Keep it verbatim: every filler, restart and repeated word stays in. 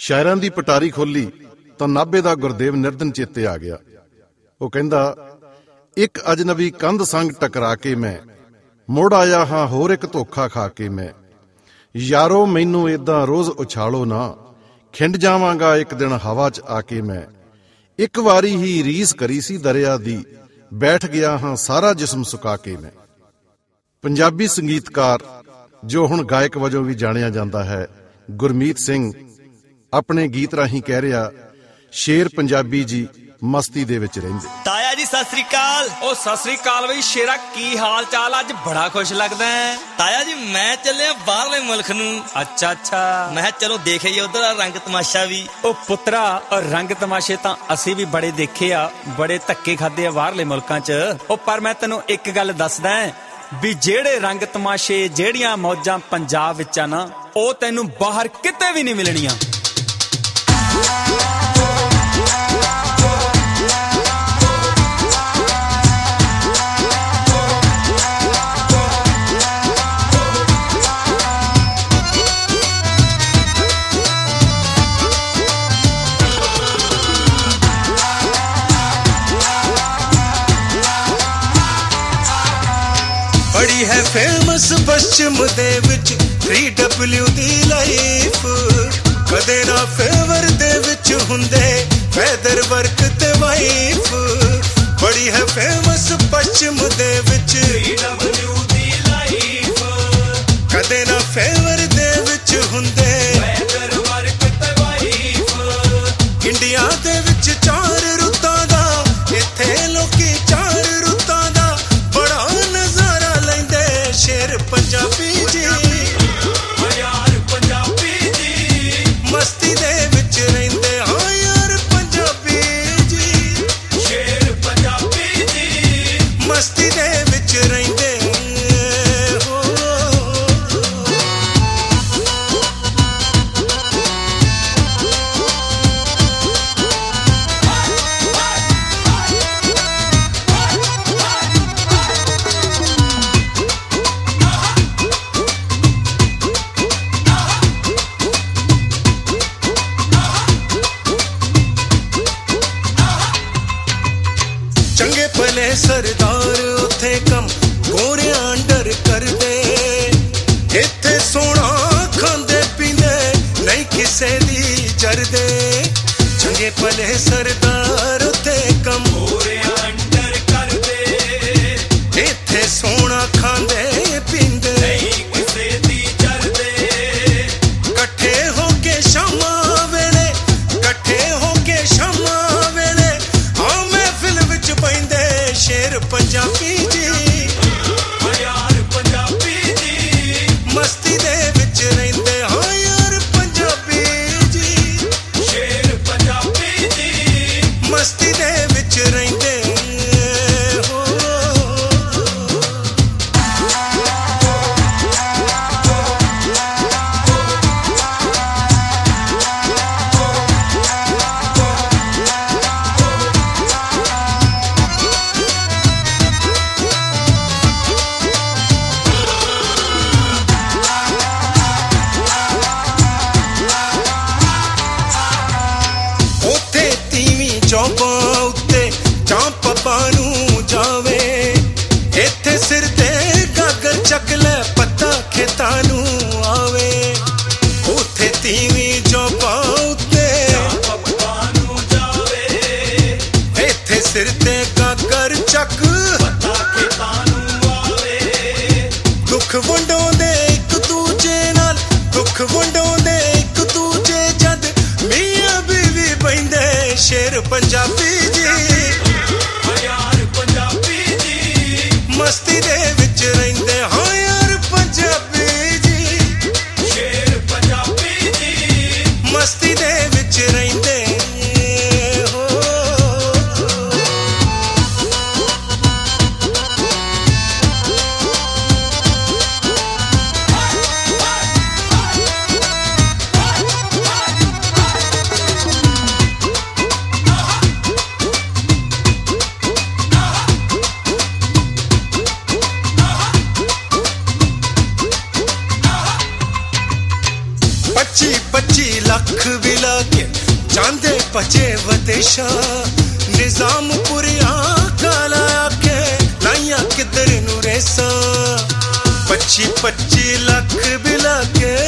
ਸ਼ਾਇਰਾਂ ਦੀ ਪਟਾਰੀ ਖੋਲੀ ਤਾਂ ਨਾਭੇ ਦਾ ਗੁਰਦੇਵ ਨਿਰਧਨ ਚੇਤੇ ਆ ਗਿਆ। ਉਹ ਕਹਿੰਦਾ, ਇੱਕ ਅਜਨਬੀ ਕੰਧ ਸੰਗ ਟਕਰਾ ਕੇ ਮੈਂ ਮੁੜ ਆਇਆ ਹਾਂ ਹੋਰ ਇੱਕ ਧੋਖਾ ਖਾ ਕੇ ਮੈਂ। ਯਾਰੋ ਮੈਨੂੰ ਏਦਾਂ ਰੋਜ਼ ਉਛਾਲੋ ਨਾ, ਖਿੰਡ ਜਾਵਾਂਗਾ ਇੱਕ ਦਿਨ ਹਵਾ 'ਚ ਆ ਕੇ ਮੈਂ। ਇੱਕ ਵਾਰੀ ਹੀ ਰੀਸ ਕਰੀ ਸੀ ਦਰਿਆ ਦੀ, ਬੈਠ ਗਿਆ ਹਾਂ ਸਾਰਾ ਜਿਸਮ ਸੁਕਾ ਕੇ ਮੈਂ। ਪੰਜਾਬੀ ਸੰਗੀਤਕਾਰ ਜੋ ਹੁਣ ਗਾਇਕ ਵਜੋਂ ਵੀ ਜਾਣਿਆ ਜਾਂਦਾ ਹੈ, ਗੁਰਮੀਤ ਸਿੰਘ ਆਪਣੇ ਗੀਤ ਰਾਹੀਂ ਕਹਿ ਰਿਹਾ, ਸ਼ੇਰ ਪੰਜਾਬੀ ਜੀ ਮਸਤੀ ਦੇ ਵਿੱਚ ਰਹਿੰਦੇ। ਤਾਇਆ ਜੀ ਸਤਿ ਸ੍ਰੀ ਅਕਾਲ। ਉਹ ਸਤਿ ਸ੍ਰੀ ਅਕਾਲ ਬਈ ਸ਼ੇਰਾ, ਕੀ ਹਾਲ ਚਾਲ? ਅੱਜ ਬੜਾ ਖੁਸ਼ ਲੱਗਦਾ ਹੈ। ਤਾਇਆ ਜੀ ਮੈਂ ਚੱਲਿਆ ਬਾਹਰਲੇ ਮੁਲਕ ਨੂੰ। ਅੱਛਾ ਅੱਛਾ। ਮੈਂ ਚਲੋ ਦੇਖੇ ਉਧਰ ਰੰਗ ਤਮਾਸ਼ਾ ਵੀ। ਉਹ ਪੁੱਤਰਾ, ਰੰਗ ਤਮਾਸ਼ੇ ਤਾਂ ਅਸੀਂ ਵੀ ਬੜੇ ਦੇਖੇ ਆ, ਬੜੇ ਧੱਕੇ ਖਾਦੇ ਆ ਬਾਹਰਲੇ ਮੁਲਕਾਂ 'ਚ। ਉਹ ਪਰ ਮੈਂ ਤੈਨੂੰ ਇੱਕ ਗੱਲ ਦੱਸਦਾ ਵੀ ਜਿਹੜੇ ਰੰਗ ਤਮਾਸ਼ੇ, ਜਿਹੜੀਆਂ ਮੌਜਾਂ ਪੰਜਾਬ ਵਿੱਚ ਆ ਨਾ, ਉਹ ਤੈਨੂੰ ਬਾਹਰ ਕਿਤੇ ਵੀ ਨਹੀਂ ਮਿਲਣੀਆਂ। ਬੜੀ ਹੈ ਫੇਮਸ ਪੱਛਮ ਦੇ ਵਿੱਚ ਥ੍ਰੀ ਡਬਲਿਊ ਦੀ ਲਾਈਫ। ਕਦੇ ਨਾ ਫੇਵਰ ਦੇ ਵਿੱਚ ਹੁੰਦੇ ਵੈਦਰ ਵਰਕ ਤੇ ਵਾਈਫ। ਬੜੀ ਹੈ ਫੇਮਸ ਪੱਛਮ ਦੇ ਵਿੱਚ ਥ੍ਰੀ ਡਬਲਿਊ ਦੀ ਲਾਈਫ। ਕਦੇ ਨਾ ਫੇਵਰ ਦੇ ਵਿੱਚ ਹੁੰਦੇ ਵੈਦਰ ਵਰਕ ਤੇ ਵਾਈਫ। ਇੰਡੀਆ ਦੇ ਵਿੱਚ ਚਾਰ ਰੁੱਤਾਂ ਦਾ, ਇੱਥੇ ਲੋਕੀ ਚਾਰ ਰੁੱਤਾਂ ਦਾ ਬੜਾ ਨਜ਼ਾਰਾ ਲੈਂਦੇ। ਸ਼ੇਰ ਪੰਜਾਬੀ ਜੀ, ਯਾਰ ਪੰਜਾਬੀ ਜੀ ਮਸਤੀ ਦੇ ਵਿੱਚ ਰਹਿੰਦੇ। ਹਾਂ ਯਾਰ ਪੰਜਾਬੀ ਜੀ, ਸ਼ੇਰ ਪੰਜਾਬੀ ਜੀ ਮਸਤੀ ਦੇ ਵਿੱਚ ਰਹਿੰਦੇ। ਚੰਗੇ ਭਲੇ ਸਰਦਾਰ ਉੱਥੇ ਕੰਮ ਗੋਰਿਆਂ ਅੰਡਰ ਕਰਦੇ। ਇੱਥੇ ਸੋਹਣਾ ਖਾਂਦੇ ਪੀਂਦੇ ਨਹੀਂ ਕਿਸੇ ਦੀ ਜਰਦੇ। ਚੰਗੇ ਭਲੇ ਸਰਦਾਰ ਉੱਥੇ ਕੰਮ ਗੋਰਿਆਂ ਅੰਡਰ ਕਰਦੇ। ਇੱਥੇ ਸੋਹਣਾ ਖਾਂਦੇ ਪੀਂਦੇ ਨਹੀਂ ਕਿਸੇ ਦੀ ਜਰਦੇ। ਇਕੱਠੇ ਹੋ ਕੇ ਸ਼ਾਮਾਂ ਵੇਲੇ, ਇਕੱਠੇ ਹੋ ਕੇ ਸ਼ਾਮਾਂ ਵੇਲੇ ਹਾਂ ਮਹਿਫਿਲ ਵਿੱਚ ਪੈਂਦੇ। ਸ਼ੇਰ ਪੰਜਾਬੀ ਜੀ, ਯਾਰ ਪੰਜਾਬੀ ਜੀ ਮਸਤੀ ਦੇ ਵਿੱਚ ਰਹਿੰਦੇ। ਹਾਂ ਯਾਰ ਪੰਜਾਬੀ ਜੀ, ਸ਼ੇਰ ਪੰਜਾਬੀ ਜੀ ਮਸਤੀ ਦੇ ਵਿੱਚ ਰਹਿੰਦੇ। ਚੌਂਕਾਂ ਉੱਤੇ ਜਾਂ ਪੱਬਾਂ ਨੂੰ ਜਾਵੇ। ਇੱਥੇ ਸਿਰ ਤੇ ਗਾਗਰ ਚੱਕ ਲੈ ਪੱਤਾ ਖੇਤਾਂ ਨੂੰ ਆਵੇ। ਉੱਥੇ ਤੀਵੀਂ ਚੌਂਕਾਂ ਉੱਤੇ ਜਾਂ ਪੱਬਾਂ ਨੂੰ ਜਾਵੇ। ਇੱਥੇ ਸਿਰ ਤੇ ਗਾਗਰ ਚੱਕ ਪੱਤਾ ਖੇਤਾਂ ਨੂੰ ਆਵੇ। ਦੁੱਖ ਵੰਡਾਉਂਦੇ ਇੱਕ ਦੂਜੇ ਨਾਲ, ਦੁੱਖ ਵੰਡਾਉਂਦੇ ਇੱਕ ਦੂਜੇ ਜਦ ਮੀਆਂ ਬੀਵੀ ਬਹਿੰਦੇ। ਸ਼ੇਰ ਪੰਜਾਬੀ ਜੀ, ਯਾਰ ਪੰਜਾਬੀ ਜੀ ਮਸਤੀ ਦੇ ਵਿੱਚ ਰਹਿੰਦੇ। ਹਾਂ ਯਾਰ ਪੰਜਾਬੀ ਜੀ, ਸ਼ੇਰ ਪੰਜਾਬੀ ਜੀ ਮਸਤੀ ਦੇ ਵਿੱਚ ਰਹਿੰਦੇ। ਪੱਚੀ ਪੱਚੀ ਲੱਖ ਵੀ ਲਾ ਜਾਂਦੇ ਭਜੇ ਵਿਦੇਸ਼ਾਂ ਨਿਜ਼ਾਮਪੁਰੀਆਂ ਕਾਲਾ ਆਕੇ ਲਾਈਆਂ ਕਿੱਧਰ ਨੂੰ ਰੇਸਾਂ ਪੱਚੀ ਪੱਚੀ ਲੱਖ ਬਿਲਾ ਕੇ